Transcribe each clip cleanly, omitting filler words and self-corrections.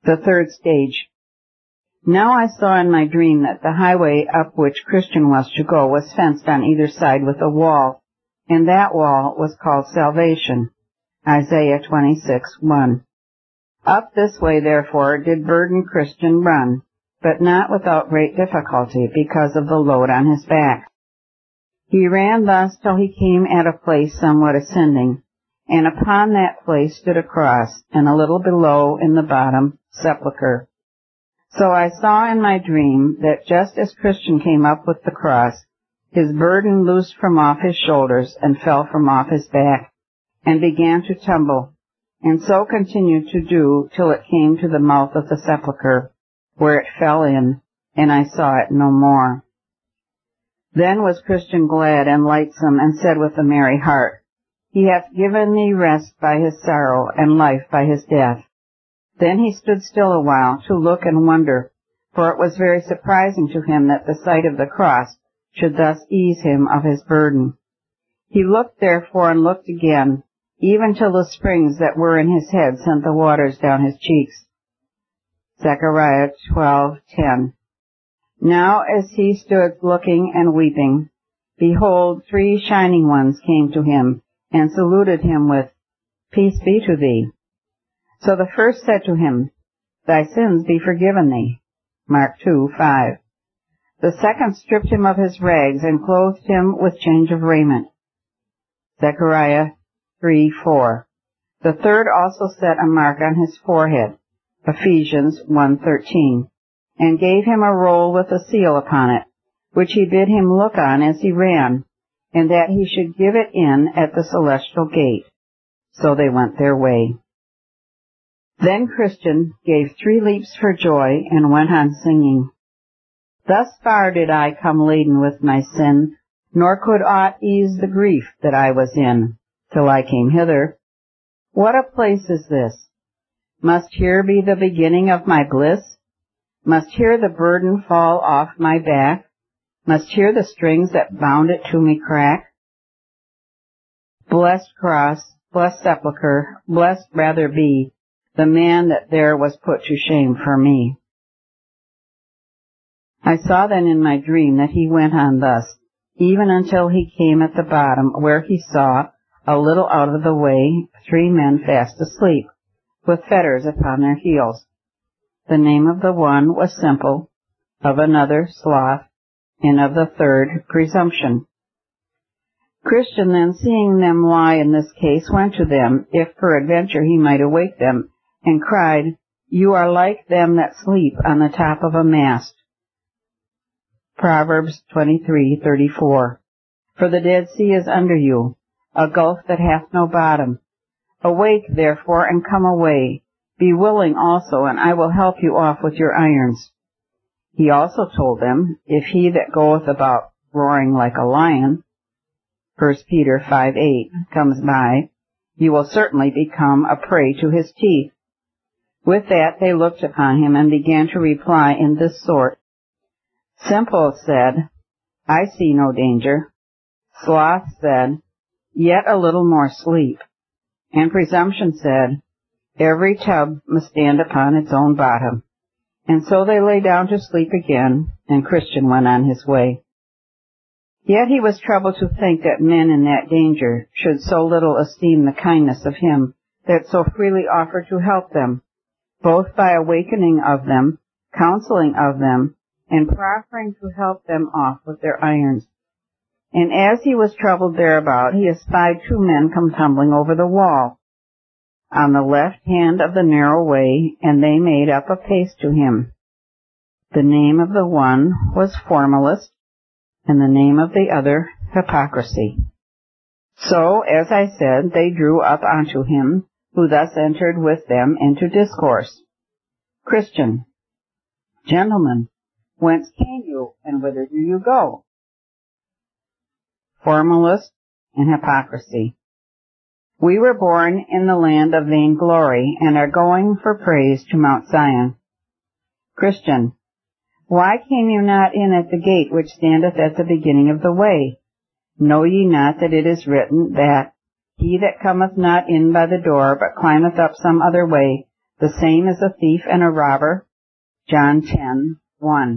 The third stage. Now I saw in my dream that the highway up which Christian was to go was fenced on either side with a wall, and that wall was called salvation. Isaiah 26:1. Up this way, therefore, did burdened Christian run, but not without great difficulty because of the load on his back. He ran thus till he came at a place somewhat ascending, and upon that place stood a cross, and a little below in the bottom, sepulchre. So I saw in my dream that just as Christian came up with the cross, his burden loosed from off his shoulders and fell from off his back, and began to tumble, and so continued to do till it came to the mouth of the sepulchre, where it fell in, and I saw it no more. Then was Christian glad and lightsome, and said with a merry heart, He hath given thee rest by his sorrow, and life by his death. Then he stood still a while to look and wonder, for it was very surprising to him that the sight of the cross should thus ease him of his burden. He looked therefore and looked again, even till the springs that were in his head sent the waters down his cheeks. Zechariah 12:10. Now as he stood looking and weeping, behold, 3 shining ones came to him, and saluted him with, Peace be to thee. So the first said to him, Thy sins be forgiven thee. Mark 2:5. The second stripped him of his rags, and clothed him with change of raiment. Zechariah 3:4. The third also set a mark on his forehead. Ephesians 1:13. And gave him a roll with a seal upon it, which he bid him look on as he ran, and that he should give it in at the celestial gate. So they went their way. Then Christian gave 3 leaps for joy, and went on singing. Thus far did I come laden with my sin, nor could aught ease the grief that I was in, till I came hither. What a place is this! Must here be the beginning of my bliss? Must here the burden fall off my back? Must here the strings that bound it to me crack? Blessed cross, blessed sepulchre, blessed rather be the man that there was put to shame for me. I saw then in my dream that he went on thus, even until he came at the bottom, where he saw, a little out of the way, 3 men fast asleep, with fetters upon their heels. The name of the one was Simple, of another Sloth, and of the third Presumption. Christian then, seeing them lie in this case, went to them, if peradventure he might awake them, and cried, You are like them that sleep on the top of a mast. Proverbs 23:34. For the Dead Sea is under you, a gulf that hath no bottom. Awake, therefore, and come away. Be willing also, and I will help you off with your irons. He also told them, If he that goeth about roaring like a lion, 1 Peter 5:8, comes by, you will certainly become a prey to his teeth. With that they looked upon him, and began to reply in this sort. Simple said, I see no danger. Sloth said, Yet a little more sleep. And Presumption said, Every tub must stand upon its own bottom. And so they lay down to sleep again, and Christian went on his way. Yet he was troubled to think that men in that danger should so little esteem the kindness of him that so freely offered to help them, both by awakening of them, counseling of them, and proffering to help them off with their irons. And as he was troubled thereabout, he espied 2 men come tumbling over the wall, on the left hand of the narrow way, and they made up a pace to him. The name of the one was Formalist, and the name of the other Hypocrisy. So, as I said, they drew up unto him, who thus entered with them into discourse. Christian, Gentlemen, whence came you, and whither do you go? Formalist and Hypocrisy. We were born in the land of vainglory, and are going for praise to Mount Zion. Christian, why came you not in at the gate which standeth at the beginning of the way? Know ye not that it is written that he that cometh not in by the door, but climbeth up some other way, The same is a thief and a robber. John 10:1.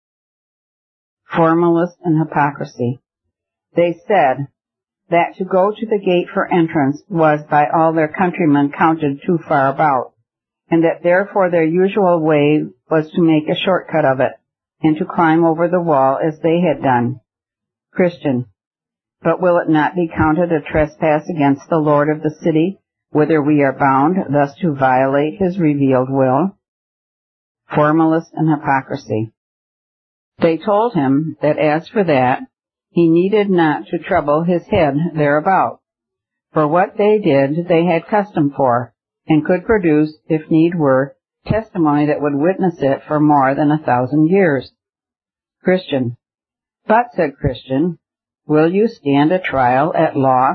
Formalists and hypocrisy. They said that to go to the gate for entrance was by all their countrymen counted too far about, and that therefore their usual way was to make a shortcut of it, and to climb over the wall as they had done. Christian. But will it not be counted a trespass against the Lord of the city, whither we are bound, thus to violate his revealed will? Formalists and hypocrisy. They told him that as for that, he needed not to trouble his head thereabout. For what they did they had custom for, and could produce, if need were, testimony that would witness it for more than 1,000 years. Christian. But, said Christian, will you stand a trial at law?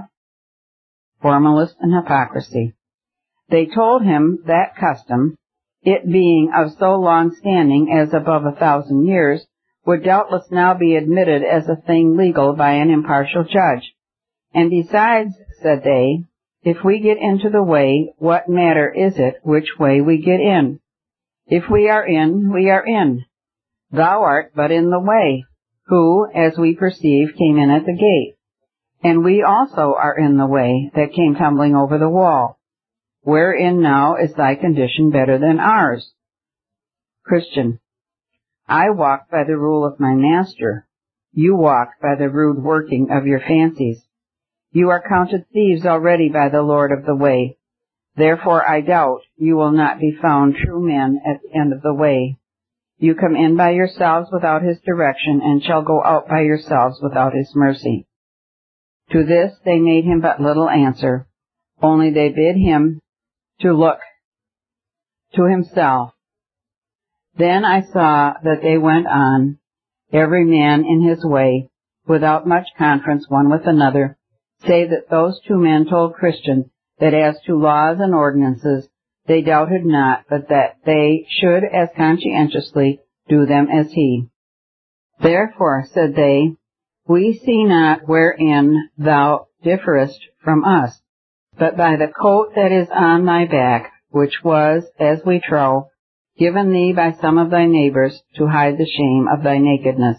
Formalist and hypocrisy. They told him that custom, it being of so long standing as above 1,000 years, would doubtless now be admitted as a thing legal by an impartial judge. And besides, said they, if we get into the way, what matter is it which way we get in? If we are in, we are in. Thou art but in the way, who, as we perceive, came in at the gate. And we also are in the way that came tumbling over the wall. Wherein now is thy condition better than ours? Christian. I walk by the rule of my master. You walk by the rude working of your fancies. You are counted thieves already by the Lord of the way. Therefore I doubt you will not be found true men at the end of the way. You come in by yourselves without his direction, and shall go out by yourselves without his mercy. To this they made him but little answer, only they bid him to look to himself. Then I saw that they went on, every man in his way, without much conference one with another, save that those two men told Christian that as to laws and ordinances, they doubted not, but that they should as conscientiously do them as he. Therefore, said they, we see not wherein thou differest from us, but by the coat that is on thy back, which was, as we trow, given thee by some of thy neighbors to hide the shame of thy nakedness.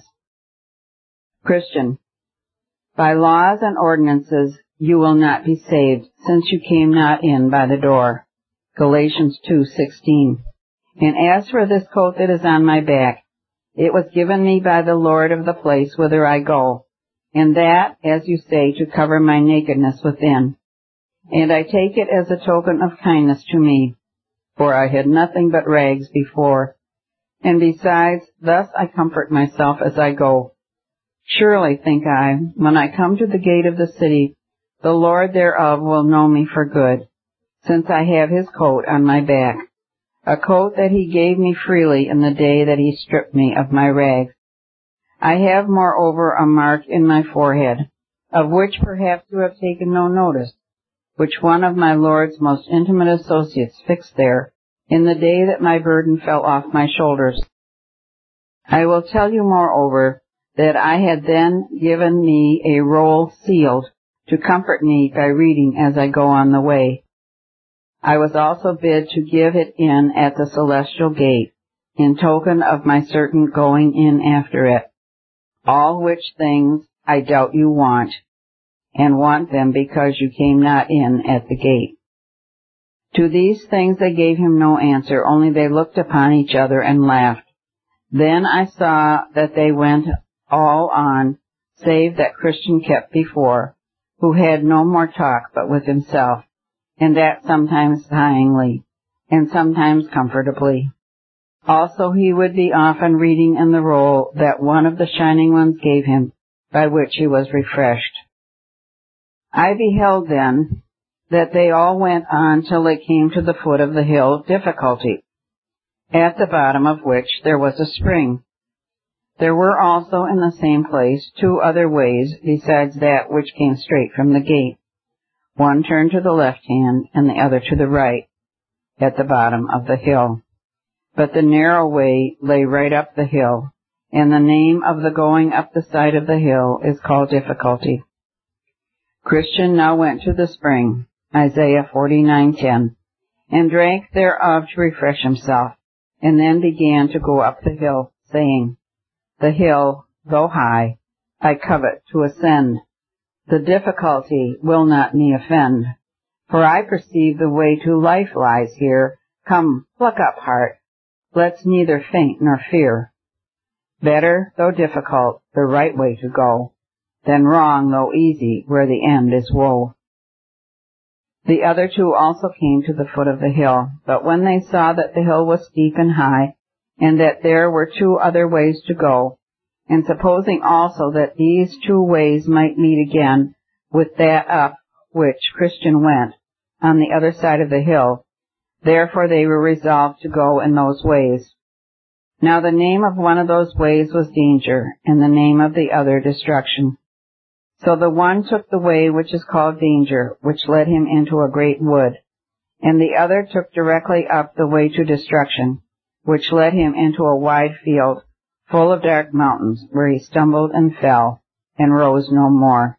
Christian. By laws and ordinances you will not be saved, since you came not in by the door. Galatians 2:16. And as for this coat that is on my back, it was given me by the Lord of the place whither I go, and that, as you say, to cover my nakedness within. And I take it as a token of kindness to me, for I had nothing but rags before. And besides, thus I comfort myself as I go. Surely, think I, when I come to the gate of the city, the Lord thereof will know me for good, since I have his coat on my back, a coat that he gave me freely in the day that he stripped me of my rags. I have moreover a mark in my forehead, of which perhaps you have taken no notice, which one of my Lord's most intimate associates fixed there, in the day that my burden fell off my shoulders. I will tell you moreover, that I had then given me a roll sealed, to comfort me by reading as I go on the way. I was also bid to give it in at the celestial gate, in token of my certain going in after it. All which things I doubt you want, and want them because you came not in at the gate. To these things they gave him no answer, only they looked upon each other and laughed. Then I saw that they went all on, save that Christian kept before, who had no more talk but with himself, and that sometimes sighingly, and sometimes comfortably. Also he would be often reading in the roll that one of the shining ones gave him, by which he was refreshed. I beheld then that they all went on till they came to the foot of the hill of difficulty, at the bottom of which there was a spring. There were also in the same place 2 other ways besides that which came straight from the gate. One turned to the left hand, and the other to the right, at the bottom of the hill. But the narrow way lay right up the hill, and the name of the going up the side of the hill is called Difficulty. Christian now went to the spring, Isaiah 49:10, and drank thereof to refresh himself, and then began to go up the hill, saying, The hill, though high, I covet to ascend. The difficulty will not me offend, for I perceive the way to life lies here. Come, pluck up heart, let's neither faint nor fear. Better, though difficult, the right way to go, than wrong, though easy, where the end is woe. The other two also came to the foot of the hill, but when they saw that the hill was steep and high, and that there were two other ways to go, and supposing also that these two ways might meet again with that up which Christian went, on the other side of the hill, therefore they were resolved to go in those ways. Now the name of one of those ways was Danger, and the name of the other Destruction. So the one took the way which is called Danger, which led him into a great wood, and the other took directly up the way to Destruction, which led him into a wide field, full of dark mountains, where he stumbled and fell, and rose no more.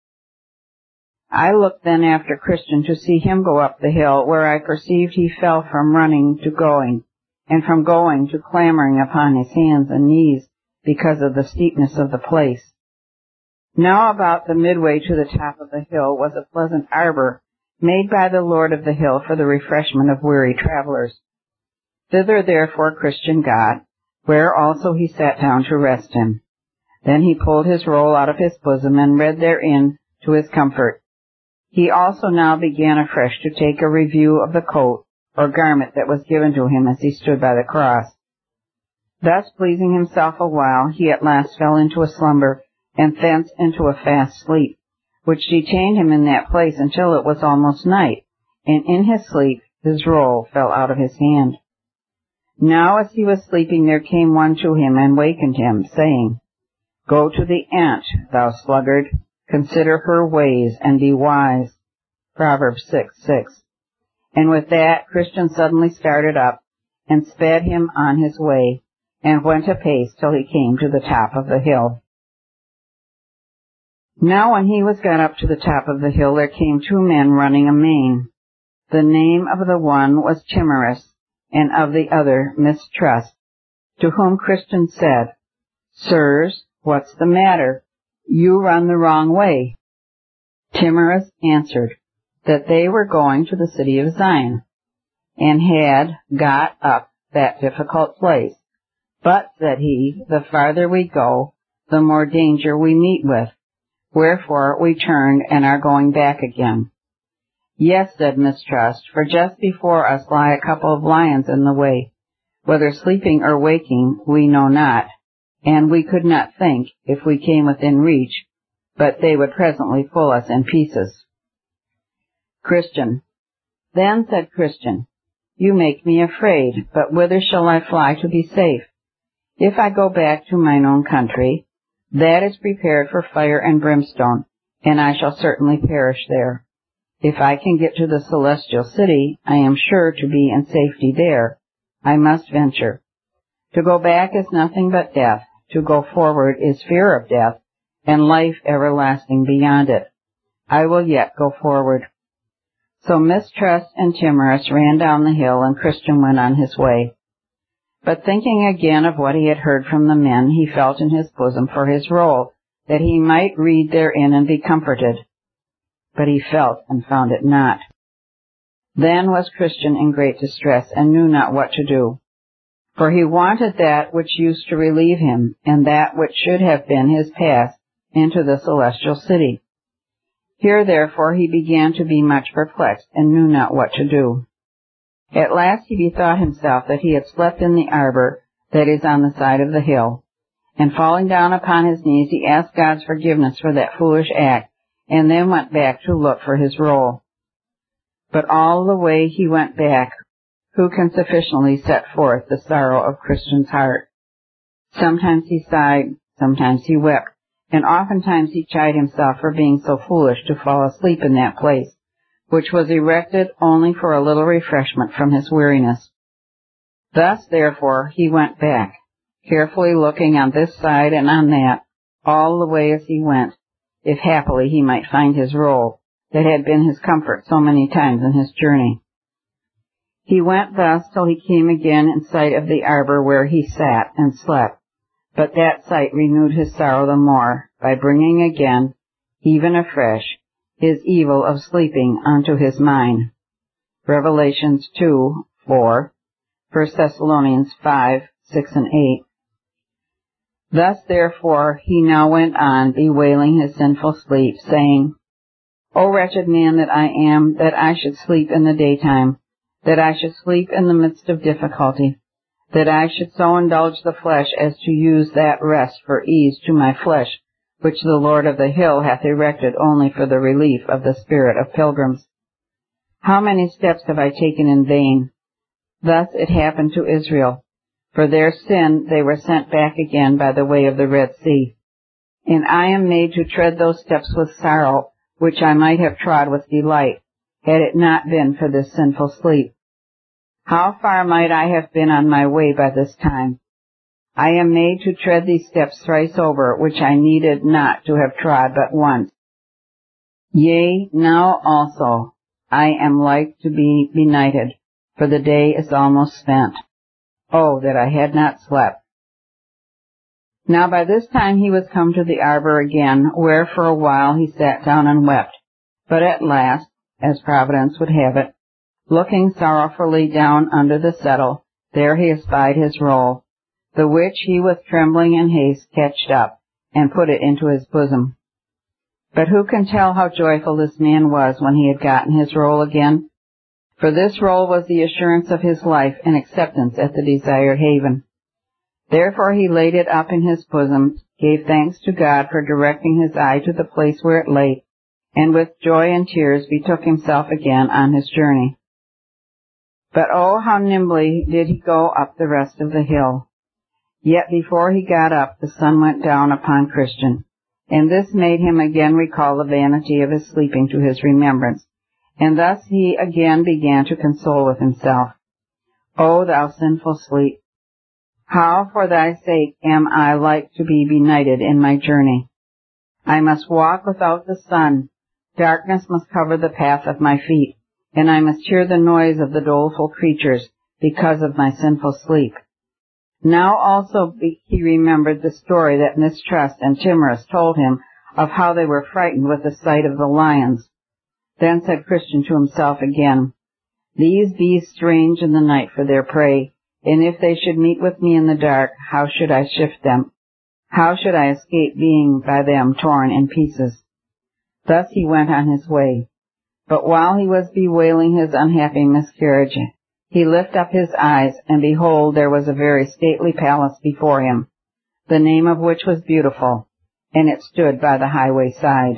I looked then after Christian to see him go up the hill, where I perceived he fell from running to going, and from going to clambering upon his hands and knees, because of the steepness of the place. Now about the midway to the top of the hill was a pleasant arbor, made by the Lord of the hill for the refreshment of weary travelers. Thither therefore Christian got, where also he sat down to rest him. Then he pulled his roll out of his bosom, and read therein to his comfort. He also now began afresh to take a review of the coat, or garment that was given to him as he stood by the cross. Thus pleasing himself a while, he at last fell into a slumber, and thence into a fast sleep, which detained him in that place until it was almost night, and in his sleep his roll fell out of his hand. Now as he was sleeping there came one to him, and wakened him, saying, Go to the ant, thou sluggard, consider her ways, and be wise. Proverbs 6:6. And with that Christian suddenly started up, and sped him on his way, and went apace till he came to the top of the hill. Now when he was got up to the top of the hill, there came two men running amain. The name of the one was Timorous, and of the other Mistrust, to whom Christian said, Sirs, what's the matter? You run the wrong way. Timorous answered, that they were going to the city of Zion, and had got up that difficult place. But, said he, the farther we go, the more danger we meet with. Wherefore we turned and are going back again. Yes, said Mistrust, for just before us lie a couple of lions in the way. Whether sleeping or waking, we know not, and we could not think, if we came within reach, but they would presently pull us in pieces. Christian. Then said Christian, You make me afraid, but whither shall I fly to be safe? If I go back to mine own country, that is prepared for fire and brimstone, and I shall certainly perish there. If I can get to the celestial city, I am sure to be in safety there. I must venture. To go back is nothing but death. To go forward is fear of death, and life everlasting beyond it. I will yet go forward. So Mistrust and Timorous ran down the hill, and Christian went on his way. But thinking again of what he had heard from the men, he felt in his bosom for his roll, that he might read therein and be comforted. But he felt and found it not. Then was Christian in great distress, and knew not what to do. For he wanted that which used to relieve him, and that which should have been his path into the celestial city. Here therefore he began to be much perplexed, and knew not what to do. At last he bethought himself that he had slept in the arbor that is on the side of the hill, and falling down upon his knees he asked God's forgiveness for that foolish act, and then went back to look for his roll. But all the way he went back, who can sufficiently set forth the sorrow of Christian's heart? Sometimes he sighed, sometimes he wept, and oftentimes he chid himself for being so foolish to fall asleep in that place, which was erected only for a little refreshment from his weariness. Thus, therefore, he went back, carefully looking on this side and on that, all the way as he went, if happily he might find his roll, that had been his comfort so many times in his journey. He went thus till he came again in sight of the arbor where he sat and slept. But that sight renewed his sorrow the more, by bringing again, even afresh, his evil of sleeping unto his mind. Revelations 2:4, 1 Thessalonians 5:6 and 8. Thus therefore he now went on, bewailing his sinful sleep, saying, O wretched man that I am, that I should sleep in the daytime, that I should sleep in the midst of difficulty, that I should so indulge the flesh as to use that rest for ease to my flesh, which the Lord of the hill hath erected only for the relief of the spirit of pilgrims. How many steps have I taken in vain? Thus it happened to Israel. For their sin they were sent back again by the way of the Red Sea. And I am made to tread those steps with sorrow, which I might have trod with delight, had it not been for this sinful sleep. How far might I have been on my way by this time? I am made to tread these steps thrice over, which I needed not to have trod but once. Yea, now also I am like to be benighted, for the day is almost spent. Oh, that I had not slept. Now by this time he was come to the arbor again, where for a while he sat down and wept. But at last, as Providence would have it, looking sorrowfully down under the settle, there he espied his roll, the which he with trembling and haste catched up, and put it into his bosom. But who can tell how joyful this man was when he had gotten his roll again? For this roll was the assurance of his life and acceptance at the desired haven. Therefore he laid it up in his bosom, gave thanks to God for directing his eye to the place where it lay, and with joy and tears betook himself again on his journey. But oh, how nimbly did he go up the rest of the hill! Yet before he got up, the sun went down upon Christian, and this made him again recall the vanity of his sleeping to his remembrance, and thus he again began to console with himself. O thou sinful sleep! How for thy sake am I like to be benighted in my journey? I must walk without the sun, darkness must cover the path of my feet, and I must hear the noise of the doleful creatures because of my sinful sleep. Now also he remembered the story that Mistrust and Timorous told him of how they were frightened with the sight of the lions. Then said Christian to himself again, These beasts range in the night for their prey, and if they should meet with me in the dark, how should I shift them? How should I escape being by them torn in pieces? Thus he went on his way. But while he was bewailing his unhappy miscarriage, he lifted up his eyes, and behold, there was a very stately palace before him, the name of which was Beautiful, and it stood by the highway side.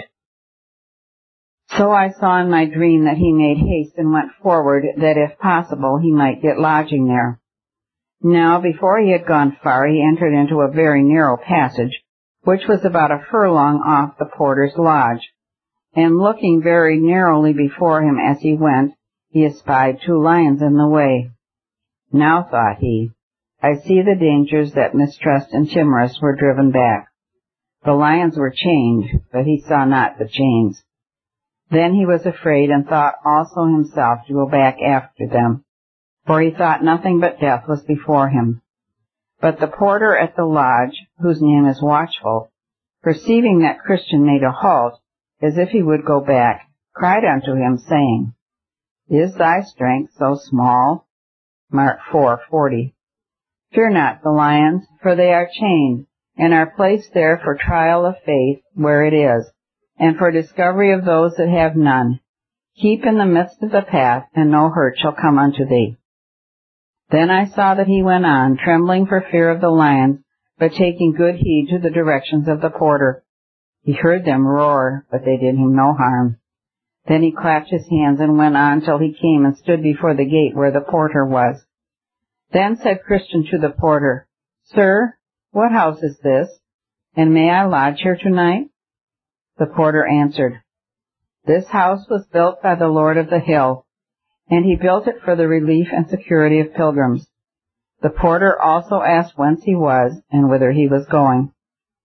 So I saw in my dream that he made haste and went forward, that if possible he might get lodging there. Now before he had gone far, he entered into a very narrow passage, which was about a furlong off the porter's lodge, and looking very narrowly before him as he went, he espied 2 lions in the way. Now, thought he, I see the dangers that Mistrust and Timorous were driven back. The lions were chained, but he saw not the chains. Then he was afraid, and thought also himself to go back after them, for he thought nothing but death was before him. But the porter at the lodge, whose name is Watchful, perceiving that Christian made a halt, as if he would go back, cried unto him, saying, Is thy strength so small? Mark 4:40. Fear not the lions, for they are chained, and are placed there for trial of faith where it is, and for discovery of those that have none. Keep in the midst of the path, and no hurt shall come unto thee. Then I saw that he went on, trembling for fear of the lions, but taking good heed to the directions of the porter. He heard them roar, but they did him no harm. Then he clapped his hands and went on till he came and stood before the gate where the porter was. Then said Christian to the porter, Sir, what house is this, and may I lodge here tonight? The porter answered, This house was built by the Lord of the hill, and he built it for the relief and security of pilgrims. The porter also asked whence he was, and whither he was going.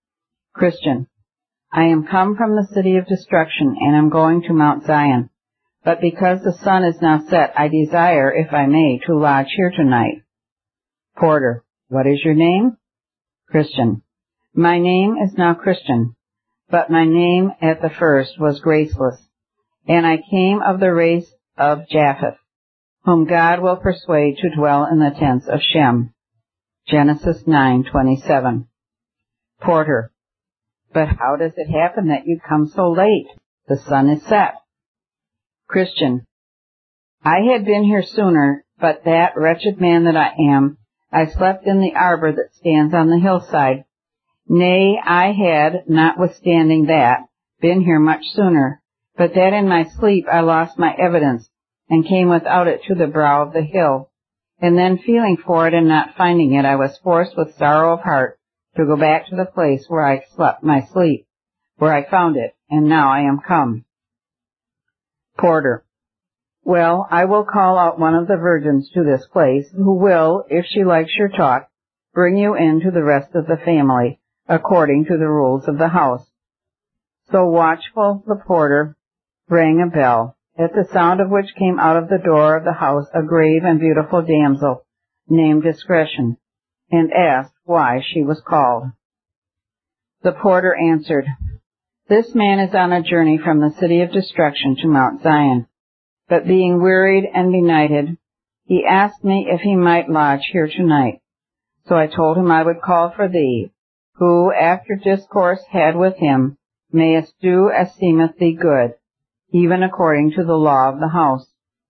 Christian, I am come from the city of destruction, and am going to Mount Zion, But because the sun is now set, I desire, if I may, to lodge here tonight. Porter. What is your name? Christian. My name is now Christian, but my name at the first was Graceless, and I came of the race of Japheth, whom God will persuade to dwell in the tents of Shem. Genesis 9:27. Porter. But how does it happen that you come so late? The sun is set. Christian. I had been here sooner, but that wretched man that I am, I slept in the arbor that stands on the hillside. Nay, I had, notwithstanding that, been here much sooner, but that in my sleep I lost my evidence, and came without it to the brow of the hill. And then feeling for it and not finding it, I was forced with sorrow of heart to go back to the place where I slept my sleep, where I found it, and now I am come. Porter. Well, I will call out one of the virgins to this place, who will, if she likes your talk, bring you in to the rest of the family, according to the rules of the house. So watchful the porter rang a bell, at the sound of which came out of the door of the house a grave and beautiful damsel, named Discretion, and asked why she was called. The porter answered, This man is on a journey from the city of destruction to Mount Zion, but being wearied and benighted, he asked me if he might lodge here tonight. So I told him I would call for thee, who, after discourse had with him, mayest do as seemeth thee good, even according to the law of the house.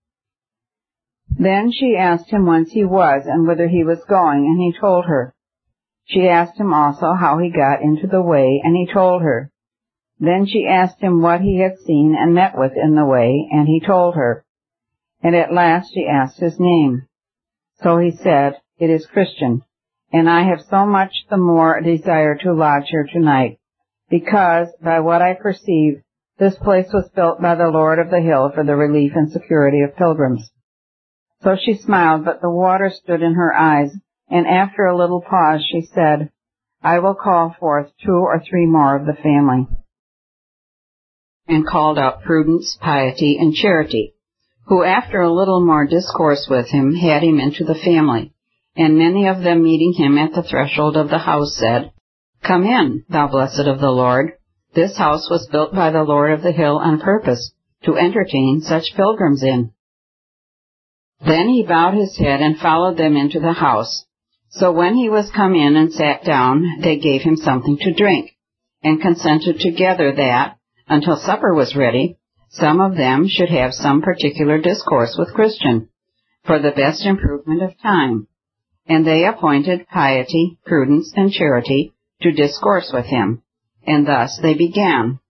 Then she asked him whence he was, and whither he was going, and he told her. She asked him also how he got into the way, and he told her. Then she asked him what he had seen and met with in the way, and he told her. And at last she asked his name. So he said, It is Christian, and I have so much the more desire to lodge here tonight, because, by what I perceive, this place was built by the Lord of the hill for the relief and security of pilgrims. So she smiled, but the water stood in her eyes, and after a little pause she said, I will call forth 2 or 3 more of the family. And called out Prudence, Piety, and Charity, who after a little more discourse with him had him into the family. And many of them meeting him at the threshold of the house said, Come in, thou blessed of the Lord. This house was built by the Lord of the hill on purpose, to entertain such pilgrims in. Then he bowed his head and followed them into the house. So when he was come in and sat down, they gave him something to drink, and consented together that, until supper was ready, some of them should have some particular discourse with Christian, for the best improvement of time. And they appointed Piety, Prudence, and Charity to discourse with him. And thus they began.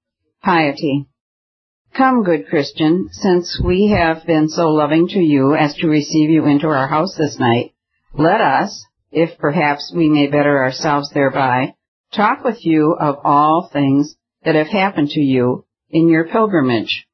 Piety. Come, good Christian, since we have been so loving to you as to receive you into our house this night, let us, if perhaps we may better ourselves thereby, talk with you of all things that have happened to you in your pilgrimage.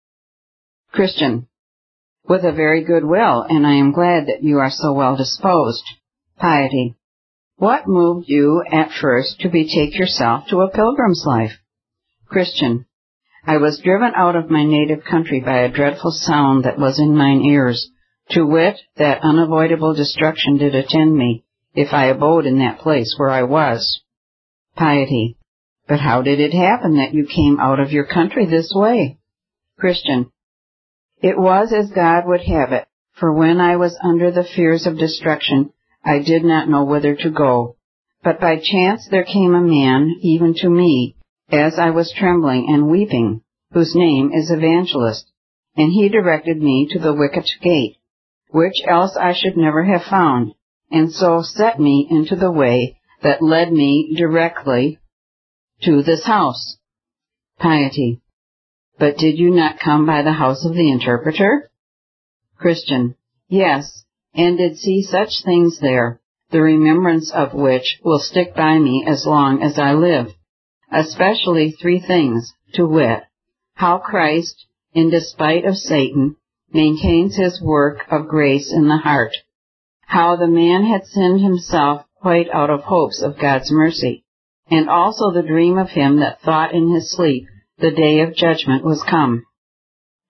Christian. With a very good will, and I am glad that you are so well disposed. Piety. What moved you at first to betake yourself to a pilgrim's life? Christian. I was driven out of my native country by a dreadful sound that was in mine ears, to wit, that unavoidable destruction did attend me, if I abode in that place where I was. Piety. But how did it happen that you came out of your country this way? Christian. It was as God would have it, for when I was under the fears of destruction, I did not know whither to go. But by chance there came a man, even to me, as I was trembling and weeping, whose name is Evangelist, and he directed me to the wicket gate, which else I should never have found, and so set me into the way that led me directly to this house. Piety. But did you not come by the house of the interpreter? Christian. Yes, and did see such things there, the remembrance of which will stick by me as long as I live, especially 3 things, to wit, how Christ, in despite of Satan, maintains his work of grace in the heart, how the man had sinned himself quite out of hopes of God's mercy, and also the dream of him that thought in his sleep the day of judgment was come.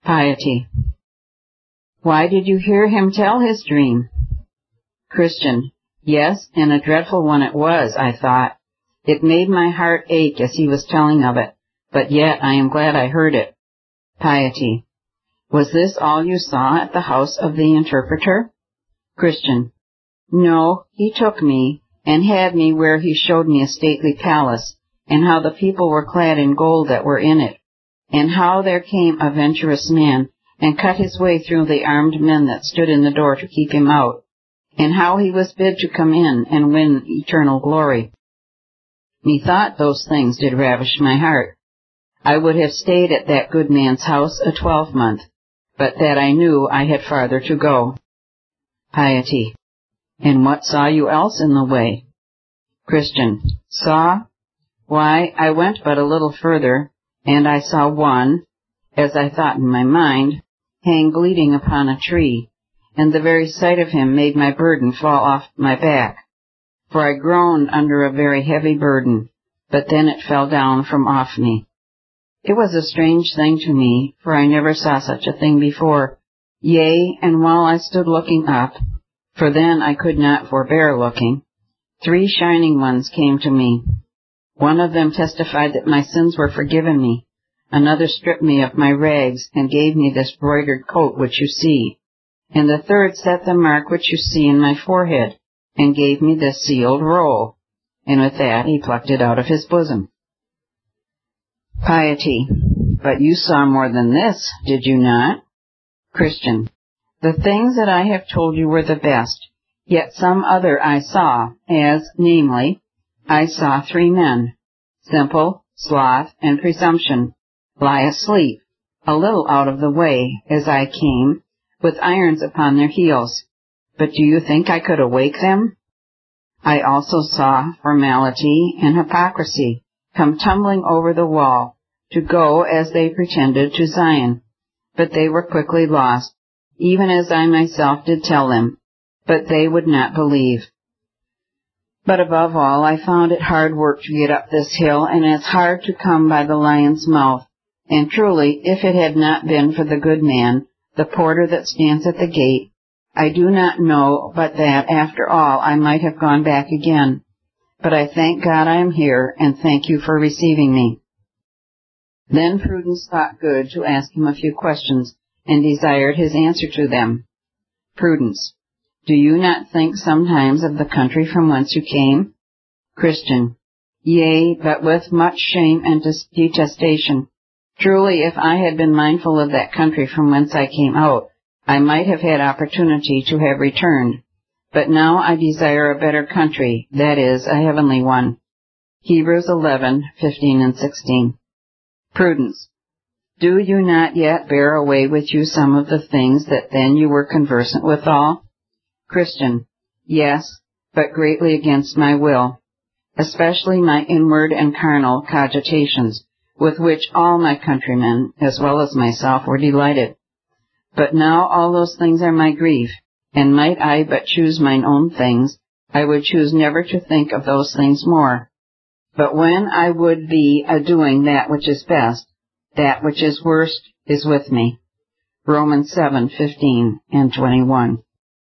Piety. Why did you hear him tell his dream? Christian. Yes, and a dreadful one it was, I thought. It made my heart ache as he was telling of it, but yet I am glad I heard it. Piety. Was this all you saw at the house of the interpreter? Christian. No, he took me, and had me where he showed me a stately palace, and how the people were clad in gold that were in it, and how there came a venturous man, and cut his way through the armed men that stood in the door to keep him out, and how he was bid to come in and win eternal glory. Methought those things did ravish my heart. I would have stayed at that good man's house a 12-month, but that I knew I had farther to go. Piety. And what saw you else in the way? Christian. Saw? Why, I went but a little further, and I saw one, as I thought in my mind, hang bleeding upon a tree, and the very sight of him made my burden fall off my back, for I groaned under a very heavy burden, but then it fell down from off me. It was a strange thing to me, for I never saw such a thing before. Yea, and while I stood looking up, for then I could not forbear looking, 3 shining ones came to me. One of them testified that my sins were forgiven me. Another stripped me of my rags and gave me this broidered coat which you see. And the third set the mark which you see in my forehead, and gave me this sealed roll. And with that he plucked it out of his bosom. Piety. But you saw more than this, did you not? Christian. The things that I have told you were the best, yet some other I saw, as, namely, I saw 3 men, Simple, Sloth, and Presumption, lie asleep, a little out of the way, as I came, with irons upon their heels. But do you think I could awake them? I also saw Formality and Hypocrisy come tumbling over the wall, to go, as they pretended, to Zion. But they were quickly lost, even as I myself did tell them, but they would not believe. But above all, I found it hard work to get up this hill, and as hard to come by the lion's mouth. And truly, if it had not been for the good man, the porter that stands at the gate, I do not know but that, after all, I might have gone back again. But I thank God I am here, and thank you for receiving me. Then Prudence thought good to ask him a few questions, and desired his answer to them. Prudence. Do you not think sometimes of the country from whence you came? Christian. Yea, but with much shame and detestation. Truly, if I had been mindful of that country from whence I came out, I might have had opportunity to have returned. But now I desire a better country, that is, a heavenly one. Hebrews 11:15 and 16. Prudence. Do you not yet bear away with you some of the things that then you were conversant withal? Christian. Yes, but greatly against my will, especially my inward and carnal cogitations, with which all my countrymen, as well as myself, were delighted. But now all those things are my grief, and might I but choose mine own things, I would choose never to think of those things more. But when I would be a-doing that which is best, that which is worst is with me. Romans 7:15 and 21.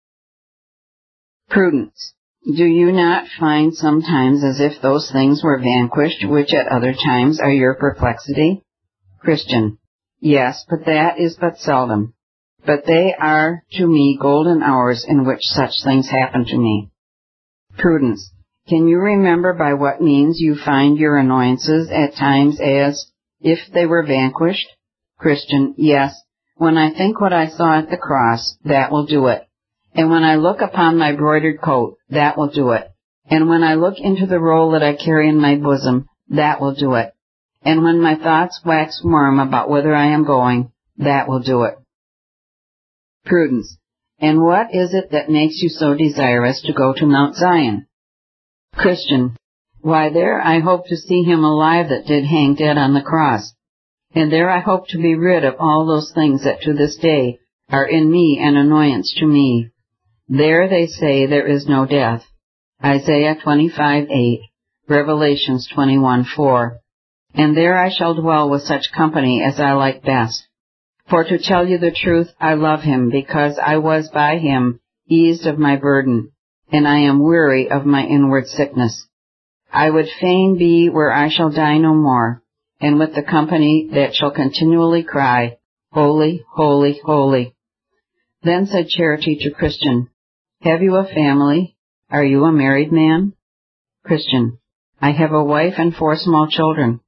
Prudence. Do you not find sometimes as if those things were vanquished, which at other times are your perplexity? Christian. Yes, but that is but seldom. But they are to me golden hours in which such things happen to me. Prudence. Can you remember by what means you find your annoyances at times as if they were vanquished? Christian. Yes. When I think what I saw at the cross, that will do it. And when I look upon my broidered coat, that will do it. And when I look into the roll that I carry in my bosom, that will do it. And when my thoughts wax warm about whither I am going, that will do it. Prudence. And what is it that makes you so desirous to go to Mount Zion? Christian. Why, there I hope to see him alive that did hang dead on the cross. And there I hope to be rid of all those things that to this day are in me an annoyance to me. There they say there is no death. Isaiah 25:8, Revelations 21:4. And there I shall dwell with such company as I like best. For to tell you the truth, I love him, because I was by him eased of my burden, and I am weary of my inward sickness. I would fain be where I shall die no more, and with the company that shall continually cry, Holy, holy, holy. Then said Charity to Christian, Have you a family? Are you a married man? Christian, I have a wife and 4 small children.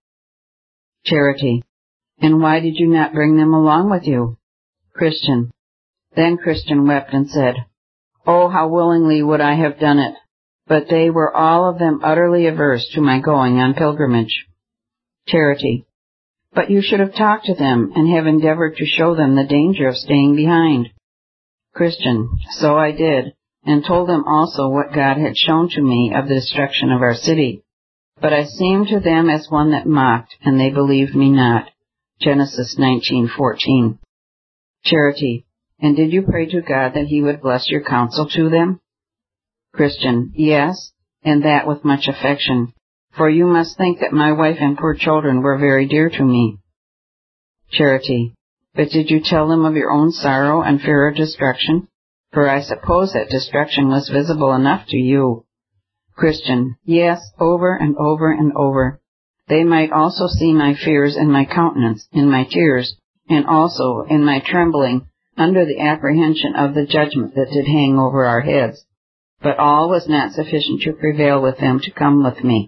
Charity, and why did you not bring them along with you? Christian, then Christian wept and said, Oh, how willingly would I have done it, but they were all of them utterly averse to my going on pilgrimage. Charity, but you should have talked to them and have endeavored to show them the danger of staying behind. Christian, so I did, and told them also what God had shown to me of the destruction of our city. But I seemed to them as one that mocked, and they believed me not. Genesis 19:14. Charity, and did you pray to God that he would bless your counsel to them? Christian, yes, and that with much affection, for you must think that my wife and poor children were very dear to me. Charity, but did you tell them of your own sorrow and fear of destruction? For I suppose that destruction was visible enough to you. Christian, yes, over and over and over. They might also see my fears in my countenance, in my tears, and also in my trembling under the apprehension of the judgment that did hang over our heads. But all was not sufficient to prevail with them to come with me.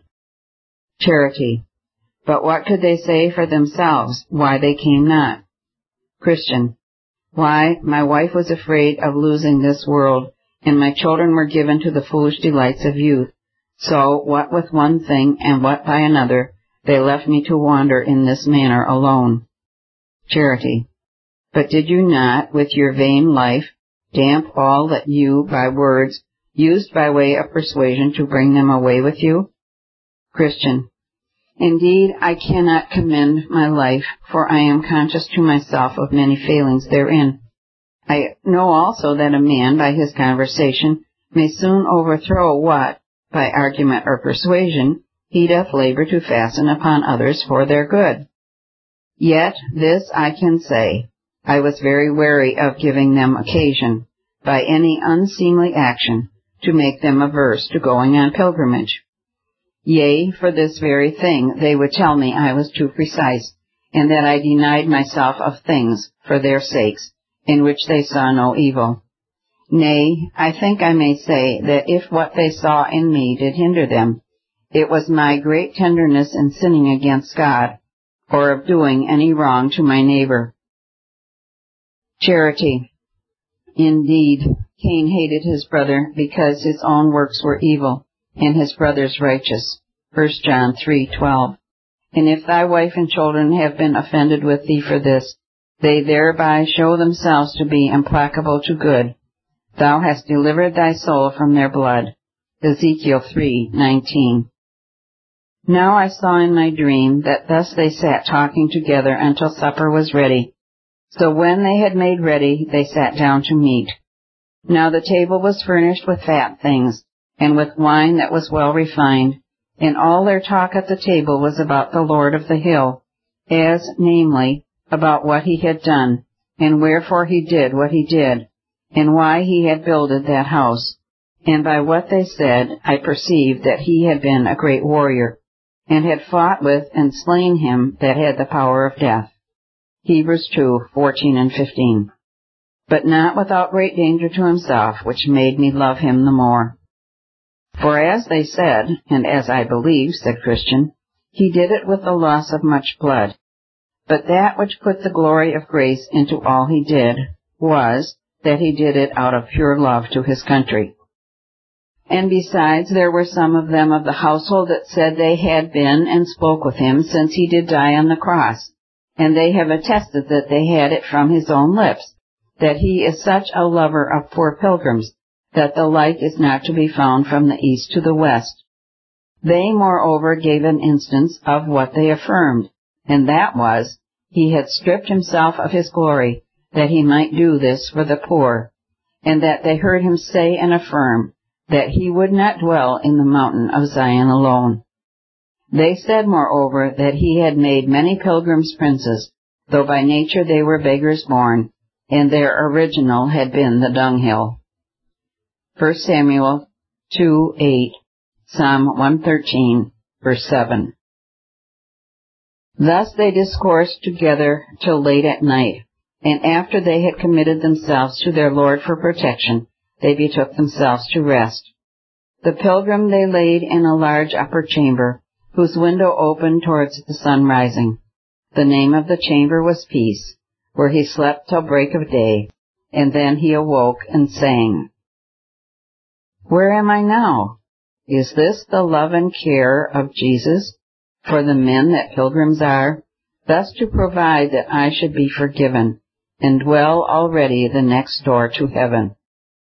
Charity, but what could they say for themselves, why they came not? Christian, why, my wife was afraid of losing this world, and my children were given to the foolish delights of youth. So, what with one thing and what by another, they left me to wander in this manner alone. Charity, but did you not, with your vain life, damp all that you, by words, used by way of persuasion to bring them away with you? Christian, indeed, I cannot commend my life, for I am conscious to myself of many failings therein. I know also that a man, by his conversation, may soon overthrow what, by argument or persuasion, he doth labor to fasten upon others for their good. Yet this I can say, I was very wary of giving them occasion, by any unseemly action, to make them averse to going on pilgrimage. Yea, for this very thing they would tell me I was too precise, and that I denied myself of things, for their sakes, in which they saw no evil. Nay, I think I may say that if what they saw in me did hinder them, it was my great tenderness in sinning against God, or of doing any wrong to my neighbor. Charity, indeed, Cain hated his brother because his own works were evil, and his brother's righteous. 1 John 3:12. And if thy wife and children have been offended with thee for this, they thereby show themselves to be implacable to good. Thou hast delivered thy soul from their blood. Ezekiel 3:19. Now I saw in my dream that thus they sat talking together until supper was ready. So when they had made ready, they sat down to meat. Now the table was furnished with fat things, and with wine that was well refined, and all their talk at the table was about the Lord of the hill, as, namely, about what he had done, and wherefore he did what he did, and why he had builded that house. And by what they said, I perceived that he had been a great warrior, and had fought with and slain him that had the power of death. Hebrews 2:14 and 15. But not without great danger to himself, which made me love him the more. For as they said, and as I believe, said Christian, he did it with the loss of much blood. But that which put the glory of grace into all he did was that he did it out of pure love to his country. And besides, there were some of them of the household that said they had been and spoke with him since he did die on the cross, and they have attested that they had it from his own lips, that he is such a lover of poor pilgrims, that the like is not to be found from the east to the west. They, moreover, gave an instance of what they affirmed, and that was, he had stripped himself of his glory, that he might do this for the poor, and that they heard him say and affirm, that he would not dwell in the mountain of Zion alone. They said, moreover, that he had made many pilgrims princes, though by nature they were beggars born, and their original had been the dunghill. 1 Samuel 2:8, Psalm 113, verse 7. Thus they discoursed together till late at night, and after they had committed themselves to their Lord for protection, they betook themselves to rest. The pilgrim they laid in a large upper chamber, whose window opened towards the sun rising. The name of the chamber was Peace, where he slept till break of day, and then he awoke and sang, Where am I now? Is this the love and care of Jesus for the men that pilgrims are, thus to provide that I should be forgiven, and dwell already the next door to heaven?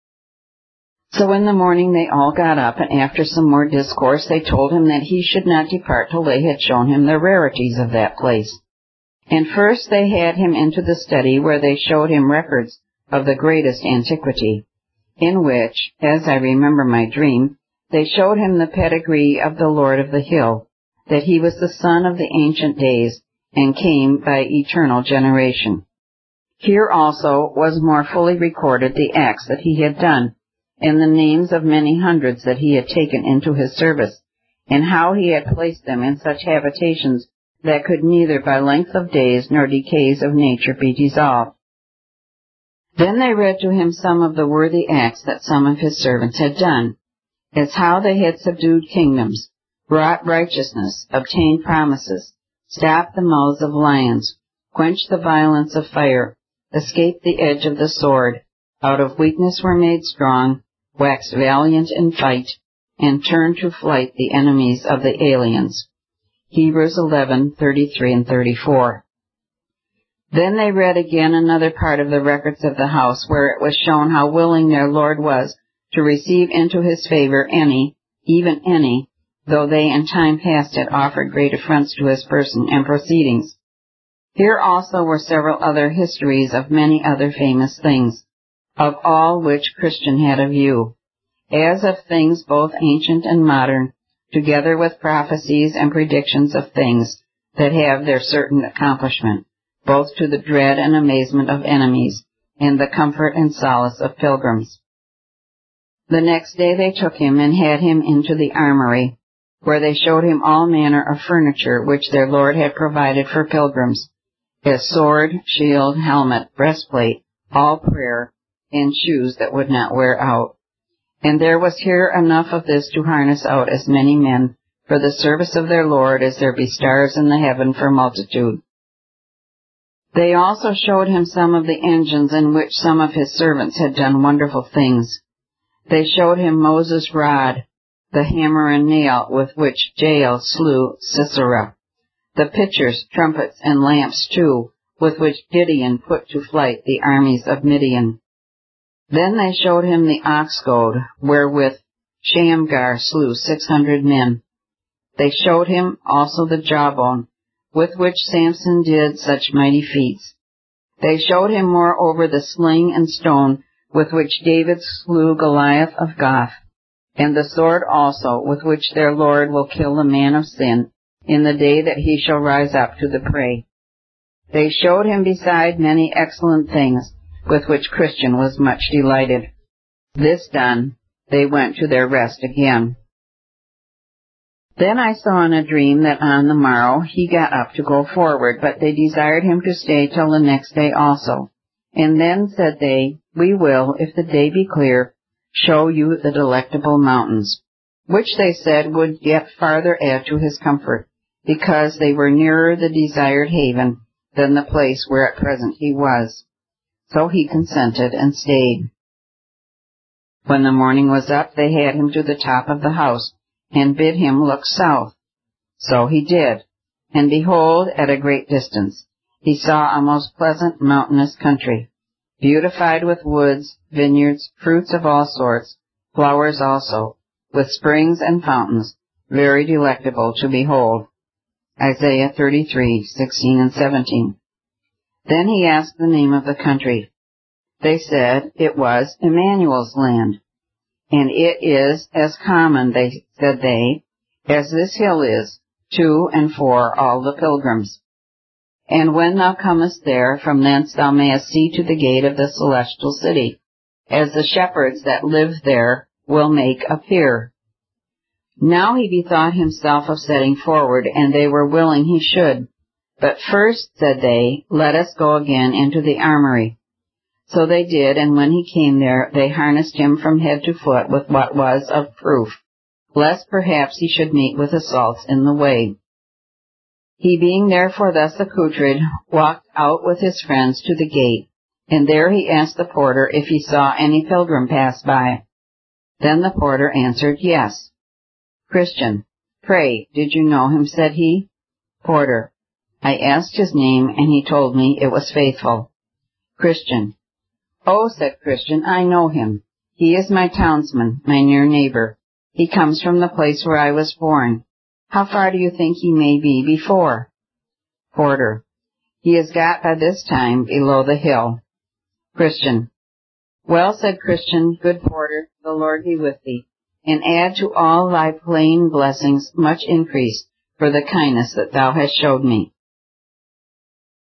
So in the morning they all got up, and after some more discourse they told him that he should not depart till they had shown him the rarities of that place. And first they had him into the study, where they showed him records of the greatest antiquity, in which, as I remember my dream, they showed him the pedigree of the Lord of the Hill, that he was the son of the ancient days, and came by eternal generation. Here also was more fully recorded the acts that he had done, and the names of many hundreds that he had taken into his service, and how he had placed them in such habitations that could neither by length of days nor decays of nature be dissolved. Then they read to him some of the worthy acts that some of his servants had done, as how they had subdued kingdoms, wrought righteousness, obtained promises, stopped the mouths of lions, quenched the violence of fire, escaped the edge of the sword, out of weakness were made strong, waxed valiant in fight, and turned to flight the enemies of the aliens. Hebrews 11:33 and 34. Then they read again another part of the records of the house, where it was shown how willing their Lord was to receive into his favor any, even any, though they in time past had offered great affronts to his person and proceedings. Here also were several other histories of many other famous things, of all which Christian had a view, as of things both ancient and modern, together with prophecies and predictions of things that have their certain accomplishment, both to the dread and amazement of enemies, and the comfort and solace of pilgrims. The next day they took him and had him into the armory, where they showed him all manner of furniture which their Lord had provided for pilgrims, as sword, shield, helmet, breastplate, all prayer, and shoes that would not wear out. And there was here enough of this to harness out as many men for the service of their Lord as there be stars in the heaven for multitude. They also showed him some of the engines in which some of his servants had done wonderful things. They showed him Moses' rod, the hammer and nail with which Jael slew Sisera, the pitchers, trumpets, and lamps too, with which Gideon put to flight the armies of Midian. Then they showed him the ox goad, wherewith Shamgar slew 600 men. They showed him also the jawbone, with which Samson did such mighty feats. They showed him moreover the sling and stone, with which David slew Goliath of Gath, and the sword also, with which their Lord will kill the man of sin, in the day that he shall rise up to the prey. They showed him beside many excellent things, with which Christian was much delighted. This done, they went to their rest again. Then I saw in a dream that on the morrow he got up to go forward, but they desired him to stay till the next day also. And then said they, We will, if the day be clear, show you the delectable mountains, which they said would yet farther add to his comfort, because they were nearer the desired haven than the place where at present he was. So he consented and stayed. When the morning was up, they had him to the top of the house, and bid him look south. So he did, and behold, at a great distance, he saw a most pleasant mountainous country, beautified with woods, vineyards, fruits of all sorts, flowers also, with springs and fountains, very delectable to behold. Isaiah 33:16 and 17. Then he asked the name of the country. They said it was Emmanuel's land. And it is as common, said they, as this hill is, to and for all the pilgrims. And when thou comest there, from thence thou mayest see to the gate of the celestial city, as the shepherds that live there will make appear. Now he bethought himself of setting forward, and they were willing he should. But first, said they, let us go again into the armory. So they did, and when he came there, they harnessed him from head to foot with what was of proof, lest perhaps he should meet with assaults in the way. He being therefore thus accoutred, walked out with his friends to the gate, and there he asked the porter if he saw any pilgrim pass by. Then the porter answered, Yes. Christian, pray, did you know him? Said he. Porter, I asked his name, and he told me it was Faithful. Christian, Oh, said Christian, I know him. He is my townsman, my near neighbor. He comes from the place where I was born. How far do you think he may be before? Porter, he has got by this time below the hill. Christian, Well, said Christian, good porter, the Lord be with thee, and add to all thy plain blessings much increase for the kindness that thou hast showed me.